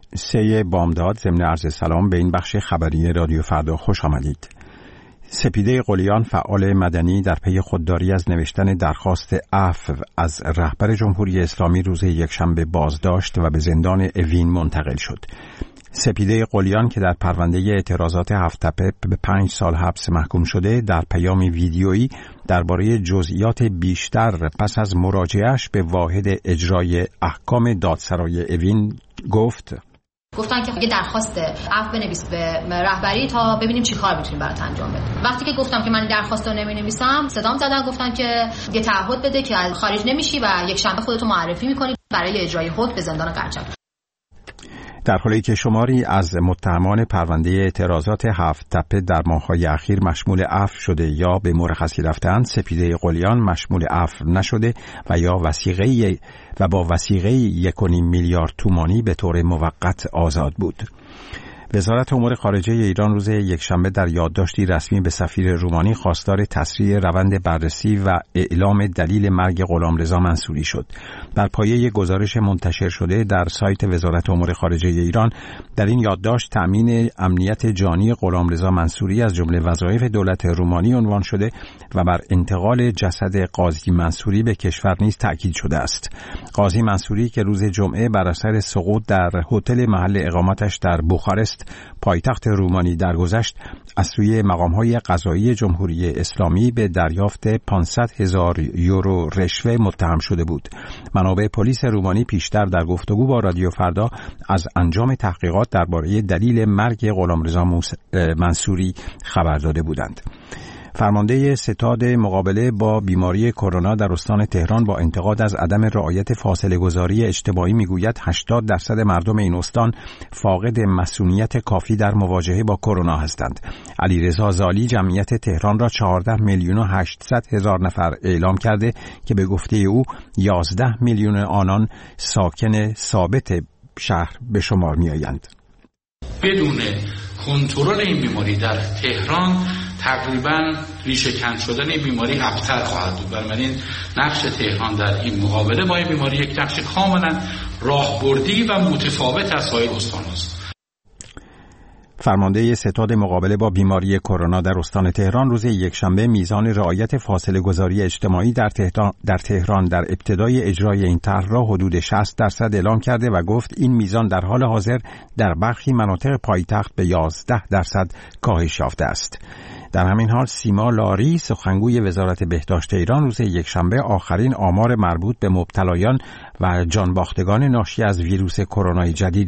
3 بامداد ضمن عرض سلام به این بخش خبری رادیو فردا خوش آمدید. سپیده قلیان فعال مدنی در پی خودداری از نوشتن درخواست عفو از رهبر جمهوری اسلامی روز یکشنبه بازداشت و به زندان اوین منتقل شد. سپیده قلیان که در پرونده اعتراضات هفت‌تپه به 5 سال حبس محکوم شده، در پیامی ویدیویی درباره جزئیات بیشتر پس از مراجعه‌اش به واحد اجرای احکام دادسرای اوین گفتن که یه درخواست عفو بنویس به رهبری تا ببینیم چی کار میتونیم برات انجام بدیم. وقتی که گفتم که من این درخواست رو نمی‌نویسم، صدام زدن، گفتن که یه تعهد بده که خارج نمیشی و یک شنبه خودتو معرفی می‌کنی برای اجرای حکم به زندان قرچک. در حالی که شماری از متهمان پرونده اعتراضات هفت‌تپه در ماه‌های اخیر مشمول عفو شده یا به مرخصی رفتند، سپیده قلیان مشمول عفو نشده و یا با وثیقه 1.5 میلیارد تومانی به طور موقت آزاد بود. وزارت امور خارجه ایران روز یکشنبه در یادداشتی رسمی به سفیر رومانی خواستار تسریع روند بررسی و اعلام دلیل مرگ غلامرضا منصوری شد. در پایه گزارش منتشر شده در سایت وزارت امور خارجه ایران، در این یادداشت تأمین امنیت جانی غلامرضا منصوری از جمله وظایف دولت رومانی عنوان شده و بر انتقال جسد قاضی منصوری به کشور نیز تأکید شده است. قاضی منصوری که روز جمعه بر اثر سقوط در هتل محل اقامتش در بوخارست پایتخت رومانی درگذشت، از سوی مقام‌های قضایی جمهوری اسلامی به دریافت 500,000 یورو رشوه متهم شده بود. منابع پلیس رومانی پیشتر در گفتگو با رادیو فردا از انجام تحقیقات درباره دلیل مرگ غلامرضا منصوری خبر داده بودند. فرمانده ستاد مقابله با بیماری کرونا در استان تهران با انتقاد از عدم رعایت فاصله گذاری اجتماعی میگوید 80% مردم این استان فاقد مسئولیت کافی در مواجهه با کرونا هستند. علیرضا زالی جمعیت تهران را 14,800,000 نفر اعلام کرده که به گفته او 11 میلیون آنان ساکن ثابت شهر به شمار میآیند. بدون کنترل این بیماری در تهران تقریبا ریشه کن شدن این بیماری ابتر خواهد بود. بنابراین نقش تهران در این مقابله با این بیماری یک نقش کاملا راهبردی و متفاوت از سایر استان است. فرمانده ستاد مقابله با بیماری کرونا در استان تهران روز یکشنبه میزان رعایت فاصله گذاری اجتماعی در تهران در ابتدای اجرای این طرح را حدود 60% اعلام کرده و گفت این میزان در حال حاضر در برخی مناطق پایتخت به 11% کاهش یافته است. در همین حال سیما لاری سخنگوی وزارت بهداشت ایران روز یکشنبه آخرین آمار مربوط به مبتلایان و جانباختگان ناشی از ویروس کرونا جدید